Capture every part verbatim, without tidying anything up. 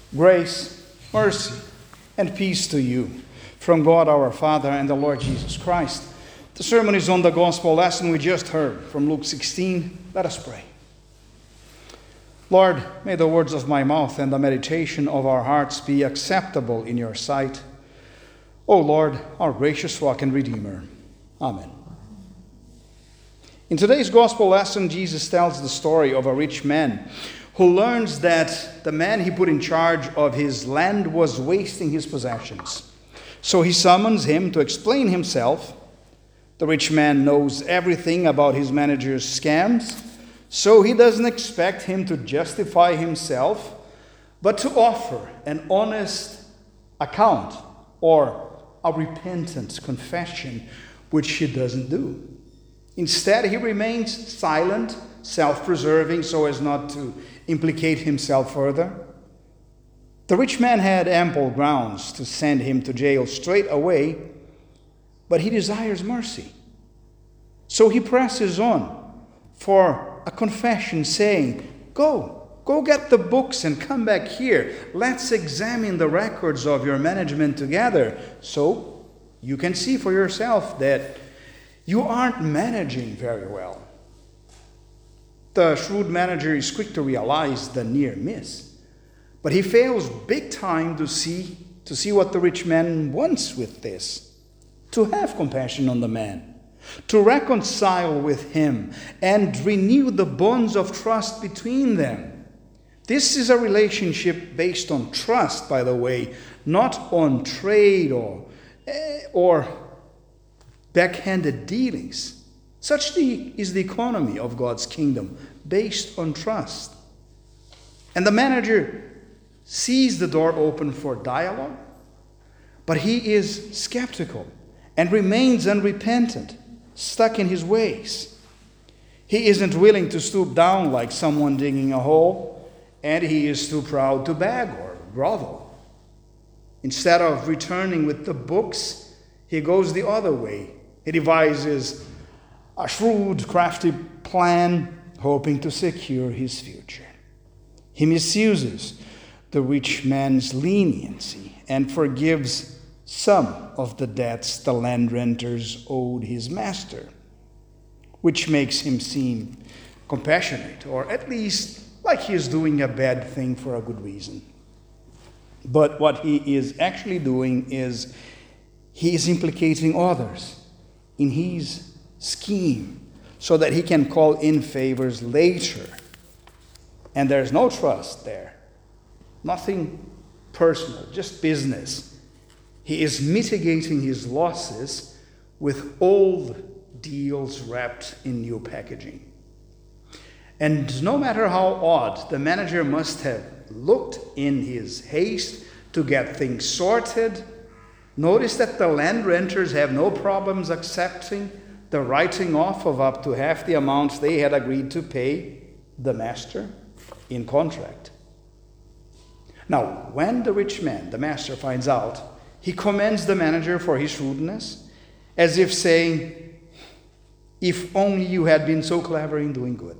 Grace, mercy, and peace to you from God our Father and the Lord Jesus Christ. The sermon is on the gospel lesson we just heard from Luke sixteen. Let us pray. Lord, may the words of my mouth and the meditation of our hearts be acceptable in your sight. O Lord, our gracious rock and redeemer. Amen. In today's gospel lesson, Jesus tells the story of a rich man who learns that the man he put in charge of his land was wasting his possessions. So he summons him to explain himself. The rich man knows everything about his manager's scams, so he doesn't expect him to justify himself, but to offer an honest account or a repentant confession, which he doesn't do. Instead, he remains silent, self-preserving, so as not to implicate himself further. The rich man had ample grounds to send him to jail straight away, but he desires mercy. So he presses on for a confession, saying, Go, go get the books and come back here. Let's examine the records of your management together, so you can see for yourself that you aren't managing very well. The shrewd manager is quick to realize the near miss, but he fails big time to see, to see what the rich man wants with this: to have compassion on the man, to reconcile with him, and renew the bonds of trust between them. This is a relationship based on trust, by the way, not on trade or, or backhanded dealings. Such the, is the economy of God's kingdom, based on trust. And the manager sees the door open for dialogue, but he is skeptical and remains unrepentant, stuck in his ways. He isn't willing to stoop down like someone digging a hole, and he is too proud to beg or grovel. Instead of returning with the books, he goes the other way. He devises a shrewd, crafty plan, hoping to secure his future. He misuses the rich man's leniency and forgives some of the debts the land renters owed his master, which makes him seem compassionate, or at least like he is doing a bad thing for a good reason. But what he is actually doing is he is implicating others in his scheme so that he can call in favors later. And there's no trust there. Nothing personal, just business. He is mitigating his losses with old deals wrapped in new packaging. And no matter how odd the manager must have looked in his haste to get things sorted, notice that the land renters have no problems accepting the writing off of up to half the amount they had agreed to pay the master in contract. Now, when the rich man, the master, finds out, he commends the manager for his shrewdness, as if saying, if only you had been so clever in doing good.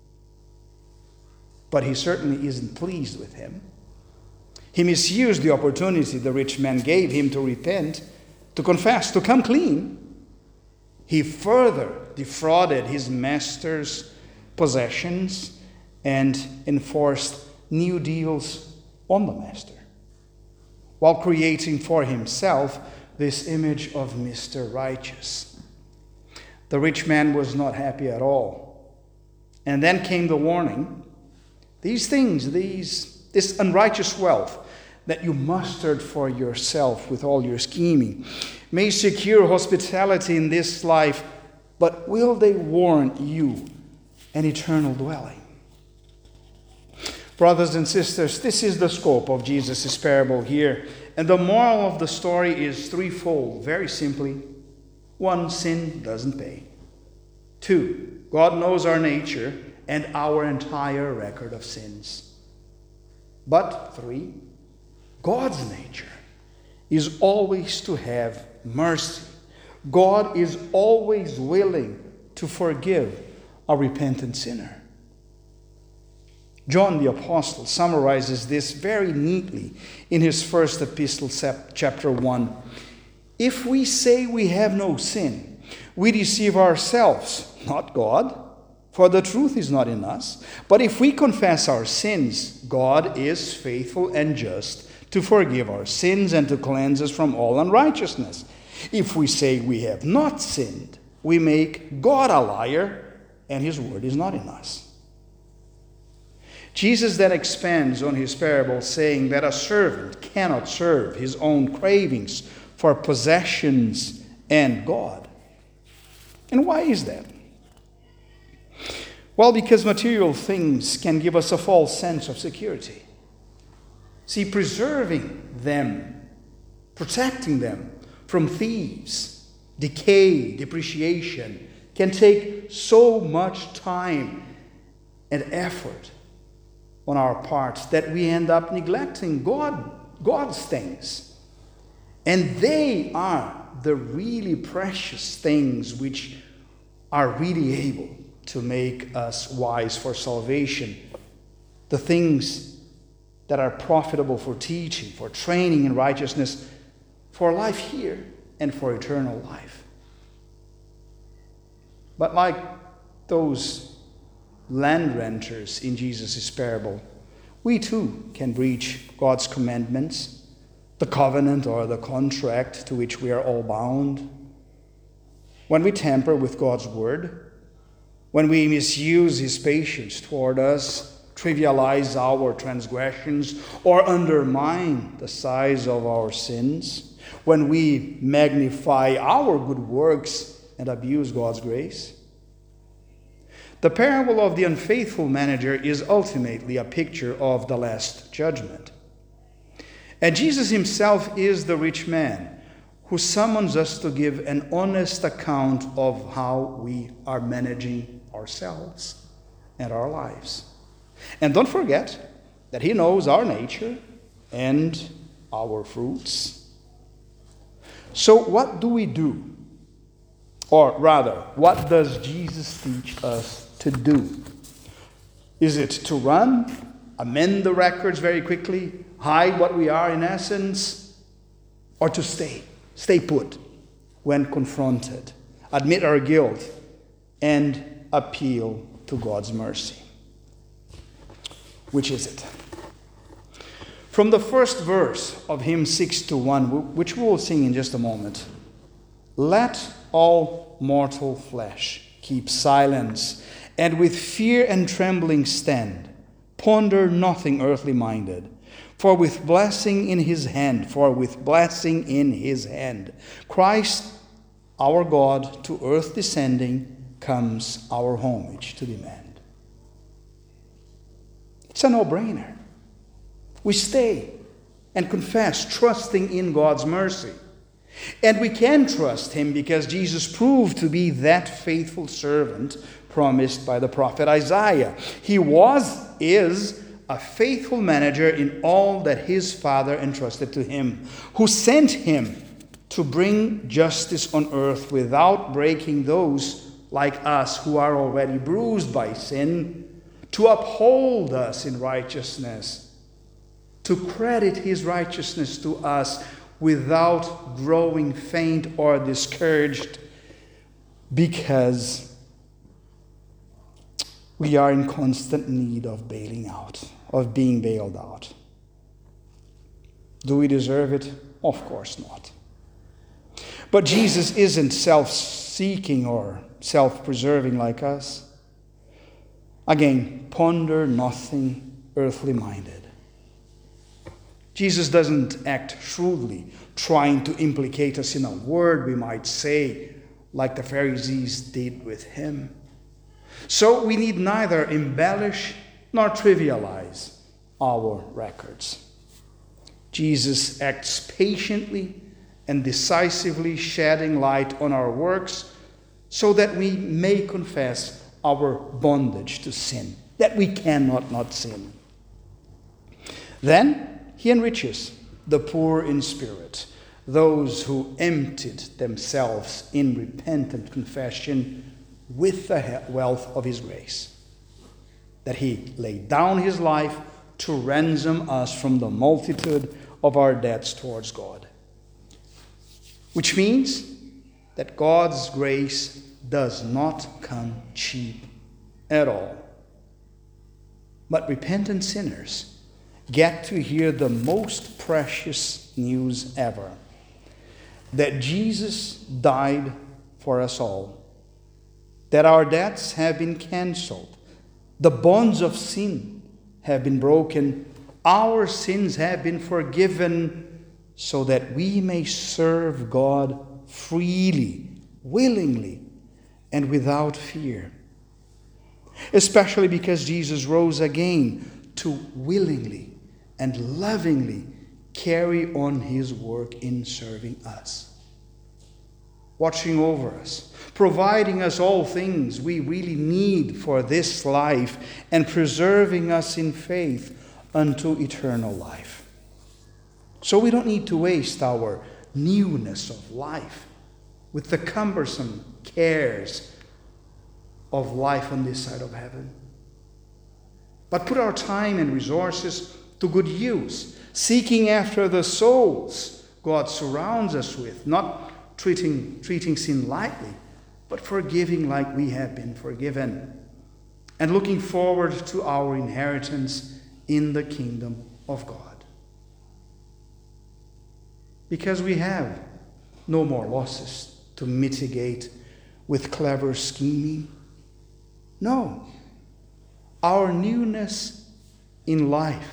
But he certainly isn't pleased with him. He misused the opportunity the rich man gave him to repent, to confess, to come clean. He further defrauded his master's possessions and enforced new deals on the master, while creating for himself this image of Mister Righteous. The rich man was not happy at all. And then came the warning: these things, these, this unrighteous wealth that you mustered for yourself with all your scheming may secure hospitality in this life, but will they warrant you an eternal dwelling? Brothers and sisters, this is the scope of Jesus' parable here. And the moral of the story is threefold, very simply. One, sin doesn't pay. Two, God knows our nature and our entire record of sins. But three, God's nature is always to have mercy. God is always willing to forgive a repentant sinner. John the Apostle summarizes this very neatly in his first epistle, chapter one. If we say we have no sin, we deceive ourselves, not God, for the truth is not in us. But if we confess our sins, God is faithful and just to forgive our sins and to cleanse us from all unrighteousness. If we say we have not sinned, we make God a liar, and his word is not in us. Jesus then expands on his parable, saying that a servant cannot serve his own cravings for possessions and God. And why is that? Well, because material things can give us a false sense of security. See, preserving them, protecting them from thieves, decay, depreciation, can take so much time and effort on our part that we end up neglecting God, God's things. And they are the really precious things which are really able to make us wise for salvation. The things that are profitable for teaching, for training in righteousness, for life here and for eternal life. But like those land renters in Jesus' parable, we too can breach God's commandments, the covenant or the contract to which we are all bound. When we tamper with God's word, when we misuse his patience toward us, trivialize our transgressions, or undermine the size of our sins, when we magnify our good works and abuse God's grace. The parable of the unfaithful manager is ultimately a picture of the last judgment. And Jesus himself is the rich man who summons us to give an honest account of how we are managing ourselves and our lives. And don't forget that he knows our nature and our fruits. So what do we do? Or rather, what does Jesus teach us to do? Is it to run, amend the records very quickly, hide what we are in essence, or to stay, stay put when confronted, admit our guilt, and appeal to God's mercy? Which is it? From the first verse of hymn six to one, which we will sing in just a moment, let all mortal flesh keep silence, and with fear and trembling stand, ponder nothing earthly minded, for with blessing in his hand, for with blessing in his hand, Christ our God to earth descending, comes our homage to demand. It's a no-brainer. We stay and confess, trusting in God's mercy. And we can trust him because Jesus proved to be that faithful servant promised by the prophet Isaiah. He was, is, a faithful manager in all that his Father entrusted to him, who sent him to bring justice on earth without breaking those like us who are already bruised by sin, to uphold us in righteousness, to credit his righteousness to us without growing faint or discouraged, because we are in constant need of bailing out, of being bailed out. Do we deserve it? Of course not. But Jesus isn't self-seeking or self-preserving like us. Again, ponder nothing earthly minded. Jesus doesn't act shrewdly, trying to implicate us in a word we might say, like the Pharisees did with him. So we need neither embellish nor trivialize our records. Jesus acts patiently and decisively, shedding light on our works so that we may confess our bondage to sin, that we cannot not sin. Then he enriches the poor in spirit, those who emptied themselves in repentant confession with the wealth of his grace. that he laid down his life to ransom us from the multitude of our debts towards God. Which means that God's grace does not come cheap at all. But repentant sinners get to hear the most precious news ever, that Jesus died for us all, that our debts have been canceled, the bonds of sin have been broken, our sins have been forgiven, so that we may serve God freely, willingly, and without fear. Especially because Jesus rose again to willingly and lovingly carry on his work in serving us, watching over us, providing us all things we really need for this life, and preserving us in faith unto eternal life. So we don't need to waste our newness of life with the cumbersome cares of life on this side of heaven, but put our time and resources to good use, seeking after the souls God surrounds us with, not treating, treating sin lightly, but forgiving like we have been forgiven, and looking forward to our inheritance in the kingdom of God. Because we have no more losses to mitigate with clever scheming. No, our newness in life,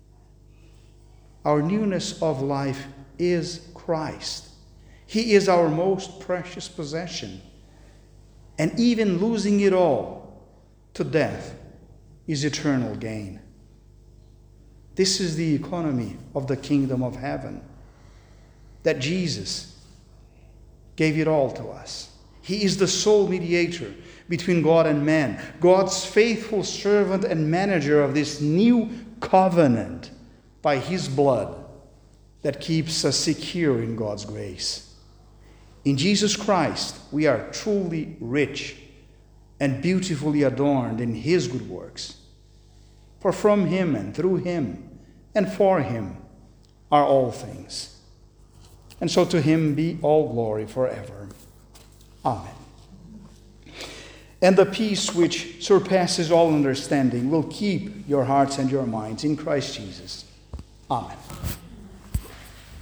our newness of life is Christ. He is our most precious possession. And even losing it all to death is eternal gain. This is the economy of the kingdom of heaven, that Jesus gave it all to us. He is the sole mediator between God and man, God's faithful servant and manager of this new covenant by his blood that keeps us secure in God's grace. In Jesus Christ, we are truly rich and beautifully adorned in his good works. For from him and through him and for him are all things. And so to him be all glory forever. Amen. And the peace which surpasses all understanding will keep your hearts and your minds in Christ Jesus. Amen.